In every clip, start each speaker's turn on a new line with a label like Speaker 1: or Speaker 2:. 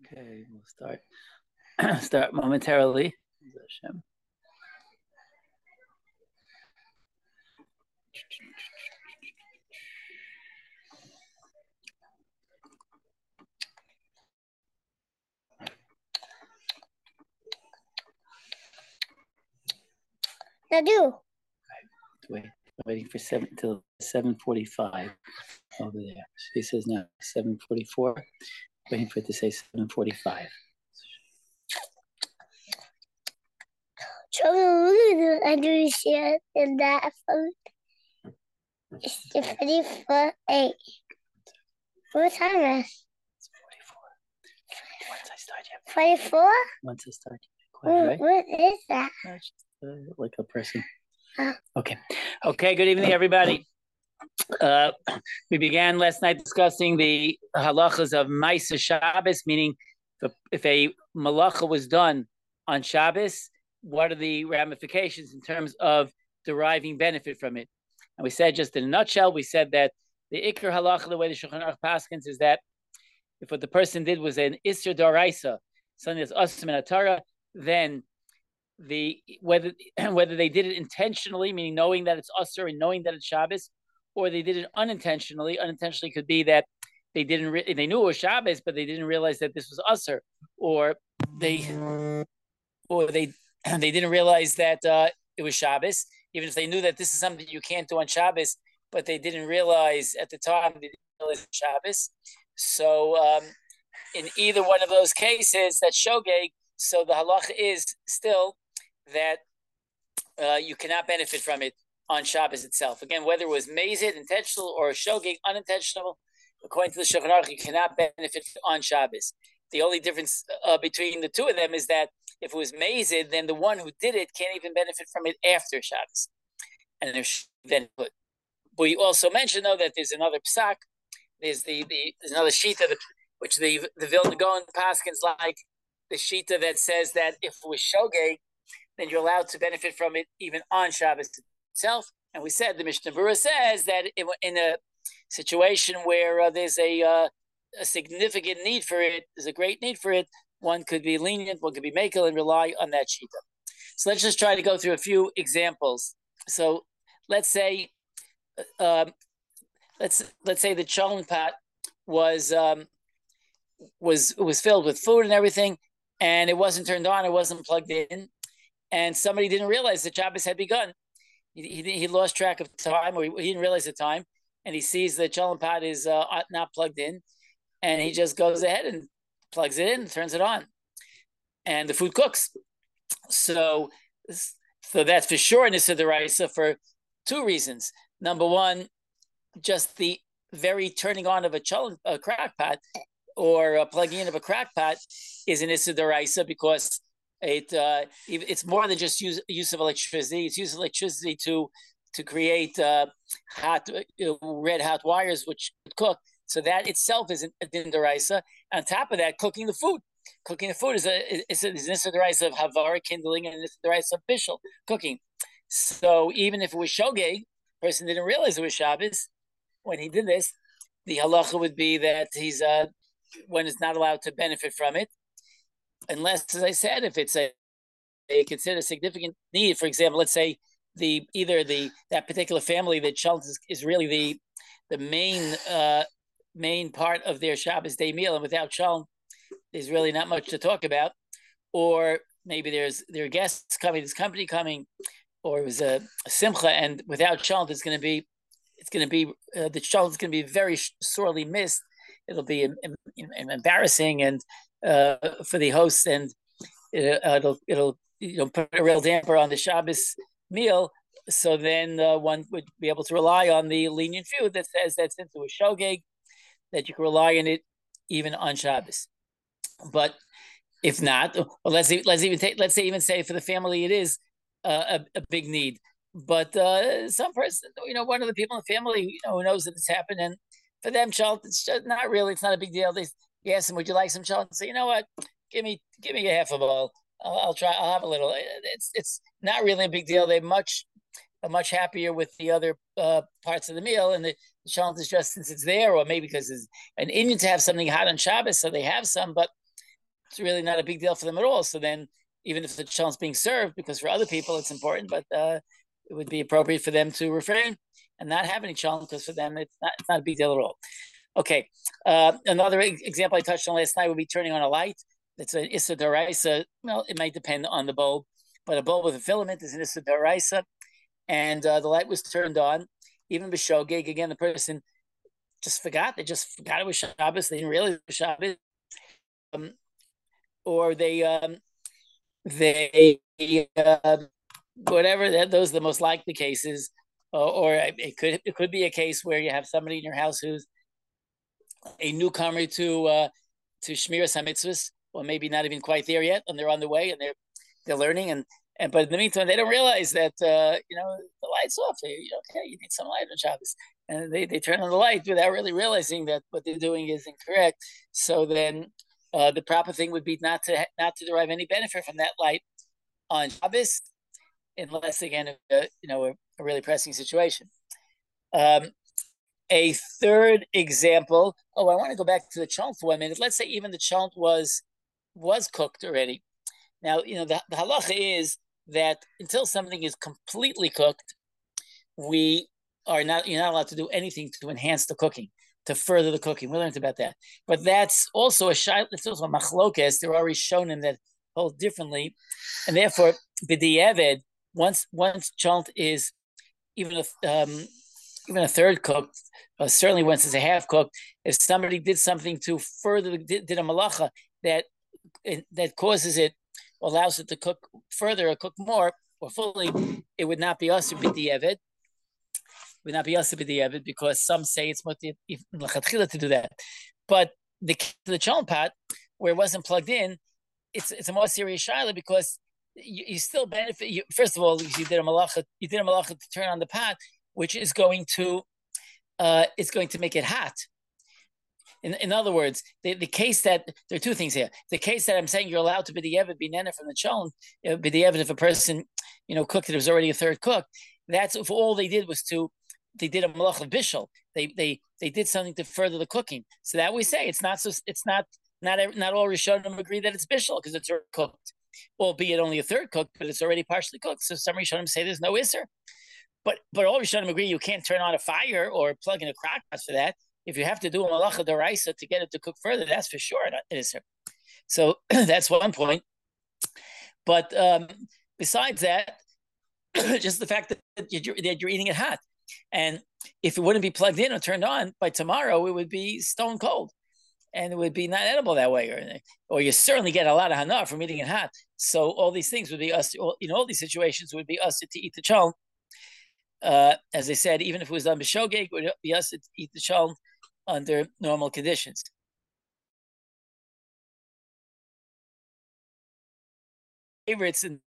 Speaker 1: Okay, we'll start momentarily.
Speaker 2: Nadu.
Speaker 1: Waiting for till 7:45 over there. She says now 7:44. Waiting for it to say 7:45.
Speaker 2: I do share in that phone. It's 54:08. What time is
Speaker 1: It's 44. Once I start, yeah.
Speaker 2: 44?
Speaker 1: Once I start,
Speaker 2: right? What is that?
Speaker 1: Just, like a person.
Speaker 2: Oh.
Speaker 1: Okay. Good evening, everybody. We began last night discussing the halachas of Maisa Shabbos, meaning if a malacha was done on Shabbos, what are the ramifications in terms of deriving benefit from it? And we said, just in a nutshell, we said that the Iker halacha, the way the Shulchan Aruch paskins, is that if what the person did was an Isser Doraisa, something that's Asum in Torah, then whether they did it intentionally, meaning knowing that it's Asur and knowing that it's Shabbos, or they did it unintentionally. Unintentionally could be that they they knew it was Shabbos, but they didn't realize that this was Asur, or they didn't realize that it was Shabbos, even if they knew that this is something you can't do on Shabbos, but they didn't realize at the time they didn't realize Shabbos. So in either one of those cases, that's shogeg. So the halacha is still that you cannot benefit from it on Shabbos itself. Again, whether it was mazid, intentional, or shogeg, unintentional, according to the Shulchan Aruch, you cannot benefit on Shabbos. The only difference between the two of them is that if it was mazid, then the one who did it can't even benefit from it after Shabbos. And then put. We also mentioned, though, that there's another psak. There's another shita which the Vilna Gaon paskins like the shita that says that if it was shogeg, then you're allowed to benefit from it even on Shabbos itself. And we said the Mishnah Berurah says that in a situation where there's a significant need for it, there's a great need for it, one could be lenient, one could be makel, and rely on that shita. So let's just try to go through a few examples. So let's say the cholent pot was filled with food and everything, and it wasn't turned on, it wasn't plugged in, and somebody didn't realize that Shabbos had begun. He lost track of time, or he didn't realize the time, and he sees the cholent pot is not plugged in, and he just goes ahead and plugs it in, turns it on, and the food cooks. So that's for sure in Issa D'Oraisa for two reasons. Number one, just the very turning on of a crack pot or a plugging in of a crack pot is an Issa D'Oraisa because it's more than just use of electricity. It's use of electricity to create red hot wires which cook. So that itself is a din d'oraisa. On top of that, cooking the food is an Issa D'Oraisa of havara, kindling, and an Issa D'Oraisa of bishul, cooking. So even if it was shogeg, person didn't realize it was Shabbos when he did this, the halacha would be that one is not allowed to benefit from it, unless, as I said, if it's a considered significant need. For example, let's say that particular family, that cholent is really the main part of their Shabbos day meal, and without cholent, there's really not much to talk about. Or maybe there are guests coming, there's company coming, or it was a simcha, and without cholent, the cholent is going to be very sorely missed. It'll be embarrassing and for the host, and it'll put a real damper on the Shabbos meal. So then one would be able to rely on the lenient view that says that since it was shogeg, that you can rely on it even on Shabbos. But if not, well, let's say say for the family it is a big need. But some person, one of the people in the family, who knows that this happened, and for them, cholent, it's just it's not a big deal. They ask them, "Would you like some cholent?" Say, "You know what? Give me a half a bowl. I'll try. I'll have a little." It's not really a big deal. They're much happier with the other parts of the meal, and the cholent is just since it's there, or maybe because it's an Indian to have something hot on Shabbos, so they have some. But it's really not a big deal for them at all. So then, even if the chal's being served, because for other people it's important, but it would be appropriate for them to refrain and not have any chal, because for them it's not a big deal at all. Okay, another example I touched on last night would be turning on a light. It's an issa d'oraisa. Well, it might depend on the bulb, but a bulb with a filament is an issa d'oraisa, and the light was turned on. Even b'shogeg, again, the person just forgot. They just forgot it was Shabbos. They didn't realize it was Shabbos, or they whatever. Those are the most likely cases. Or it could be a case where you have somebody in your house who's a newcomer to Shmiras HaMitzvahs, or maybe not even quite there yet, and they're on the way and they're learning, and but in the meantime they don't realize that the light's off. Okay, you need some light on Shabbos, and they turn on the light without really realizing that what they're doing is incorrect. So then the proper thing would be not to derive any benefit from that light on Shabbos, unless again a really pressing situation. A third example. I want to go back to the chont for 1 minute. Let's say even the chont was cooked already. Now, the halacha is that until something is completely cooked, you're not allowed to do anything to enhance the cooking, to further the cooking. We learned about that. But that's also it's also a machlokes. They're already shown in that hold differently. And therefore, b'di'evid, once chont is even a third cooked, certainly once it's a half cooked, if somebody did something to further, did a malacha that causes it, allows it to cook further or cook more or fully, it would not be us b'di'evid. Would not be us b'di'evid, because some say it's l'chatchila to do that. But the chalon pot, where it wasn't plugged in, it's a more serious shaila, because you still benefit. First of all, you did a malacha to turn on the pot, which is going to make it hot. In other words, the case that there are two things here. The case that I'm saying you're allowed to b'di'evid binena from the chalon, b'di'evid if a person cooked it was already a third cooked. That's if all they did was they did a malach of bishul. They did something to further the cooking. So that we say it's not all Rishonim agree that it's bishul because it's already cooked, albeit only a third cooked, but it's already partially cooked. So some Rishonim say there's no isser. But all Rishonim agree you can't turn on a fire or plug in a crock pot for that. If you have to do a malacha d'oraisa to get it to cook further, that's for sure an isser. So that's one point. But besides that, just the fact that you're eating it hot. And if it wouldn't be plugged in or turned on, by tomorrow it would be stone cold, and it would be not edible that way, or you certainly get a lot of hana from eating it hot. So all these things would be us. All these situations would be us to eat the chalon. As I said, even if it was done b'shogeg, it would be us to eat the chalon under normal conditions. Favorites and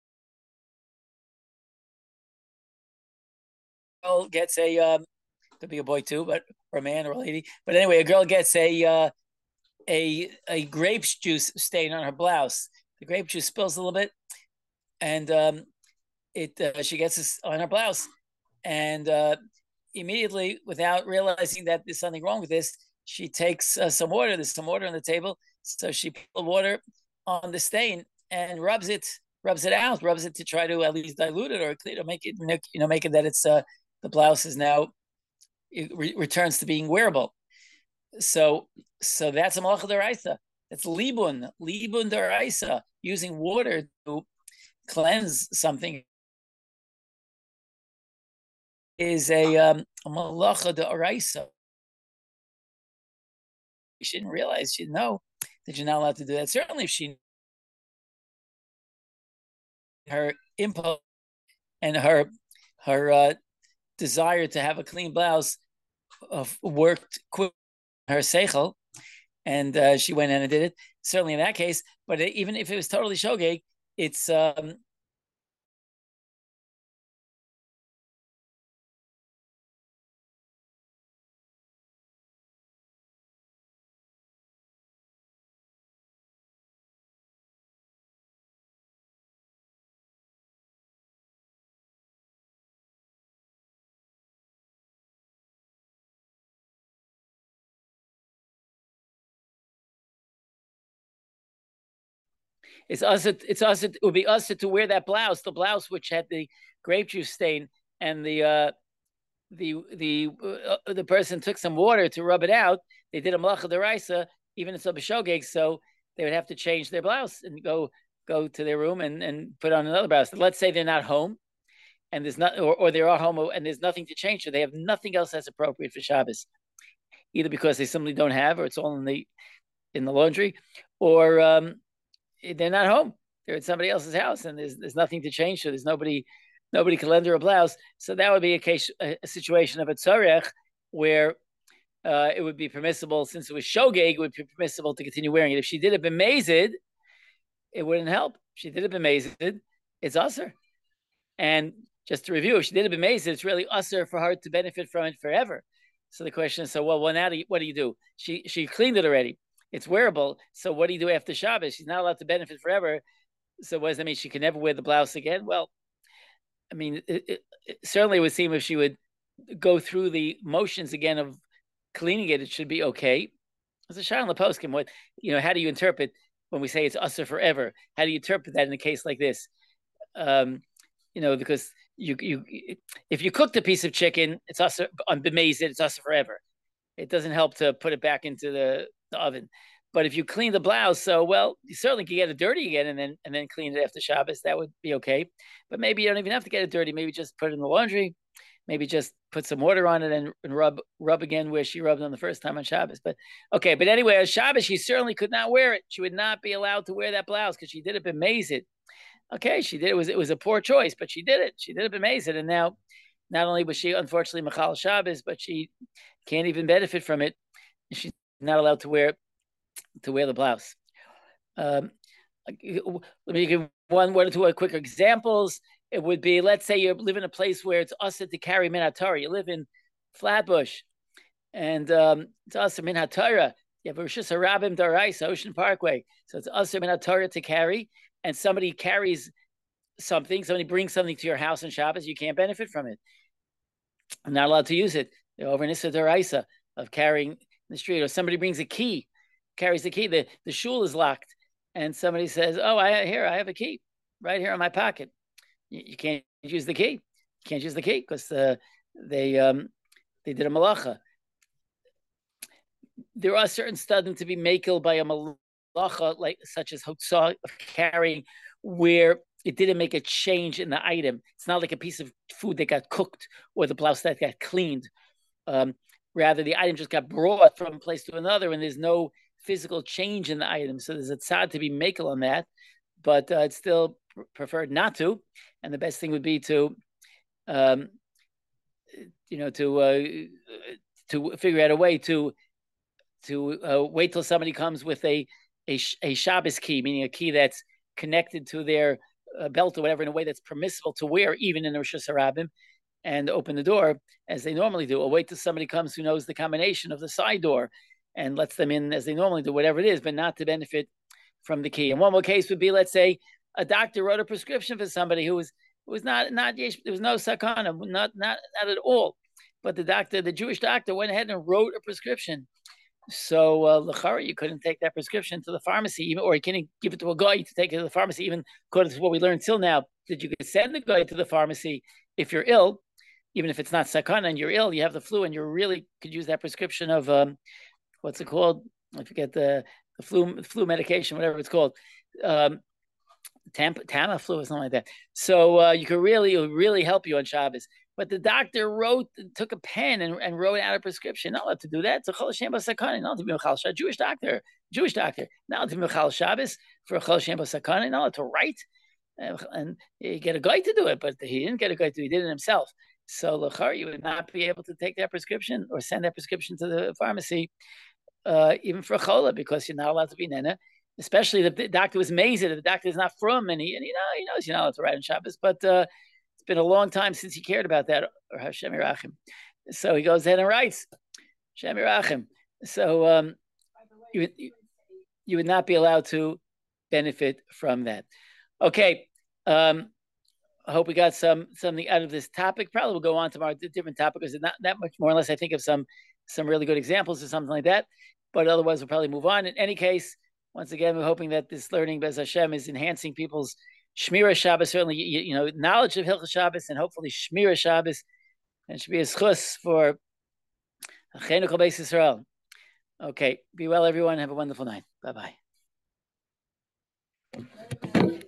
Speaker 1: girl gets could be a boy too, but or a man or a lady. But anyway, a girl gets a grape juice stain on her blouse. The grape juice spills a little bit, and she gets this on her blouse, and immediately, without realizing that there's something wrong with this, she takes some water. There's some water on the table, so she puts the water on the stain and rubs it out, rubs it to try to at least dilute it or make it that it's the blouse is now returns to being wearable. So that's a malacha d'oraisa. It's libun d'oraisa, using water to cleanse something is a malacha d'oraisa. She didn't realize, she didn't know that you're not allowed to do that. Certainly if her impulse and her desire to have a clean blouse worked quick her seichel, and she went in and did it. Certainly in that case, but even if it was totally shogeg, it's It's us. It would be us to wear that blouse, the blouse which had the grape juice stain, and the person took some water to rub it out. They did a malacha deraisa, even in some shogeg, so they would have to change their blouse and go to their room and put on another blouse. Let's say they're not home, and there's not, or they are home and there's nothing to change, so they have nothing else that's appropriate for Shabbos, either because they simply don't have, or it's all in the laundry, or they're not home. They're at somebody else's house, and there's nothing to change. So there's nobody can lend her a blouse. So that would be a situation of a tzarech where it would be permissible, since it was shogeg, it would be permissible to continue wearing it. If she did it b'mezid, it wouldn't help. If she did it b'mezid, it's usher. And just to review, if she did it b'mezid, it's really usher for her to benefit from it forever. So the question is, now what do you do? She cleaned it already. It's wearable. So what do you do after Shabbos? She's not allowed to benefit forever. So what does that mean? She can never wear the blouse again? Well, I mean, it certainly would seem if she would go through the motions again of cleaning it, it should be okay. It's a shayla in the poskim. How do you interpret when we say it's usher forever? How do you interpret that in a case like this? Because if you cooked a piece of chicken, it's usher on b'mezid, it's usher forever. It doesn't help to put it back into the oven. But if you clean the blouse, you certainly can get it dirty again and then clean it after Shabbos. That would be okay. But maybe you don't even have to get it dirty. Maybe just put it in the laundry. Maybe just put some water on it and rub again where she rubbed on the first time on Shabbos. But anyway, on Shabbos, she certainly could not wear it. She would not be allowed to wear that blouse because she did it b'mezid. Okay, she did it. It was a poor choice, but she did it. She did it b'mezid. And now, not only was she unfortunately machal Shabbos, but she can't even benefit from it. She's not allowed to wear the blouse. Let me give one or two quick examples. It would be, let's say you live in a place where it's usher to carry min haTorah. You live in Flatbush, and it's usher min haTorah. You have Rosh Hashanah Daraisa, Ocean Parkway. So it's usher min haTorah to carry, and somebody carries something, somebody brings something to your house on Shabbos, you can't benefit from it. I'm not allowed to use it. They're over in Issa Daraisa of carrying in the street, or somebody brings a key, carries the key. The shul is locked, and somebody says, "Oh, I have a key right here in my pocket." You can't use the key. You can't use the key because they did a malacha. There are certain studim to be makel by a malacha, like such as hotzah of carrying, where it didn't make a change in the item. It's not like a piece of food that got cooked or the blouse that got cleaned. Rather, the item just got brought from a place to another, and there's no physical change in the item. So there's a tzad to be makel on that, but it's still preferred not to. And the best thing would be to figure out a way to wait till somebody comes with a Shabbos key, meaning a key that's connected to their belt or whatever in a way that's permissible to wear, even in the Rosh Hashanah, and open the door as they normally do, or wait till somebody comes who knows the combination of the side door and lets them in as they normally do, whatever it is, but not to benefit from the key. And one more case would be, let's say, a doctor wrote a prescription for somebody who was not there was no sakana, not at all. But the Jewish doctor went ahead and wrote a prescription. So l'chara, you couldn't take that prescription to the pharmacy, or you couldn't give it to a guy to take it to the pharmacy, even according to what we learned till now, that you could send the guy to the pharmacy if you're ill, even if it's not sakana and you're ill, you have the flu, and you really could use that prescription of what's it called? I forget the flu medication, whatever it's called. Tamiflu or something like that. So it would really help you on Shabbos. But the doctor took a pen and wrote out a prescription. Not allowed to do that. It's a chol Hashem b'sakana. Not allowed to be mechal Shabbos. Jewish doctor. Not allowed to be mechal Shabbos for a chol Hashem b'sakana. Not allowed to write. And you get a guy to do it, but he didn't get a guy to do it. He did it himself. So l'char, you would not be able to take that prescription or send that prescription to the pharmacy, even for a chola, because you're not allowed to be nena. Especially if the doctor was mazed, the doctor is not from, and he knows you're not allowed to write on Shabbos, but it's been a long time since he cared about that, or Hashem Yirachim. So he goes ahead and writes, Hashem Yirachim. So you would not be allowed to benefit from that. Okay, I hope we got something out of this topic. Probably we'll go on tomorrow to a different topic, because it's not that much more, unless I think of some really good examples or something like that. But otherwise, we'll probably move on. In any case, Once again, we're hoping that this learning, Bez Hashem, is enhancing people's Shmira Shabbos, certainly, knowledge of Hilchos Shabbos, and hopefully Shmira Shabbos, and should be a schus for Achenu Kol Beis Yisrael. Okay, be well, everyone. Have a wonderful night. Bye-bye.